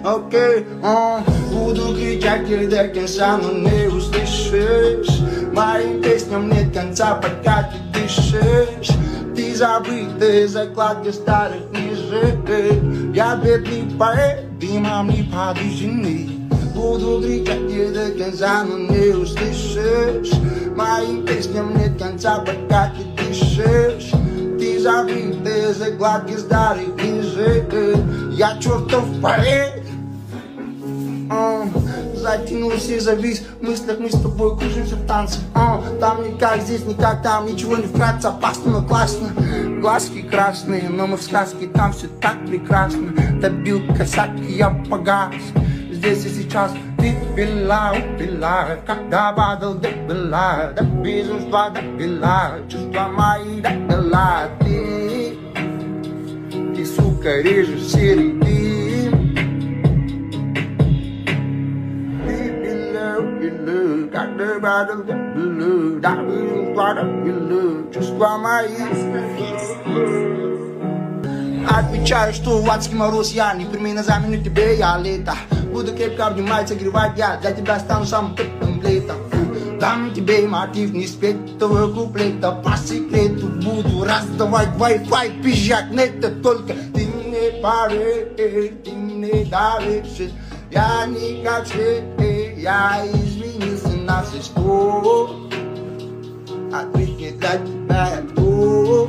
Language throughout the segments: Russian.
окей, буду кричать и до конца, но не услышишь. Моим песням нет конца, пока ты дышишь. Ты забытая закладка старых книжек. Я бедный поэт, дымом не подвижный. Буду кричать и до конца, но не услышишь. Моим песням нет конца, пока ты дышишь. Ты забытая закладки старых книжек. Я чертов поэт. Затянулся и завис в мыслях, мы с тобой кружимся в танце. Там никак, здесь никак, там ничего не вкратце. Опасно, но классно. Глазки красные, но мы в сказке, там все так прекрасно. Добил косяк, и я погас. Здесь и сейчас ты пила, когда падал, допила. До безумства допила, чувства мои допила. Ты, сука, режешь серии. Когда падал, допила. До безумства допила, чувства мои. Отвечаю, что в адский мороз я не прими на замену тебе, я лето. Буду крепко обнимать, согревать я, для тебя стану самым теплым летом. Дам тебе мотив не спеть твоего куплета. По секрету буду раздавать Wi-Fi, пизжать нета. Только ты мне поверь, ты мне доверишь. Я не как все, я изменился на все 100. Ответь для тебя я кто.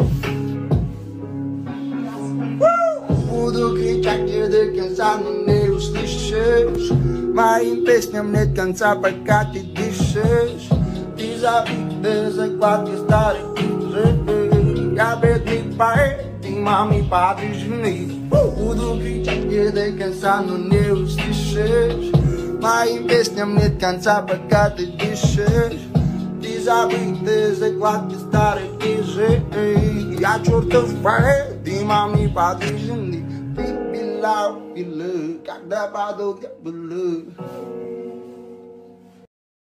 Буду кричать и до конца, но не услышишь. Моим песням нет конца, пока ты дышишь. Ты забытая закладки старых книжек. Я бедный поэт, ты маме подвижный. Буду кричать и до конца, но не услышишь. Моим песням нет конца, пока ты дышишь. Ты забытая закладки старых книжек. Я чертов поэт, ты маме подвижный. Когда падал, я был.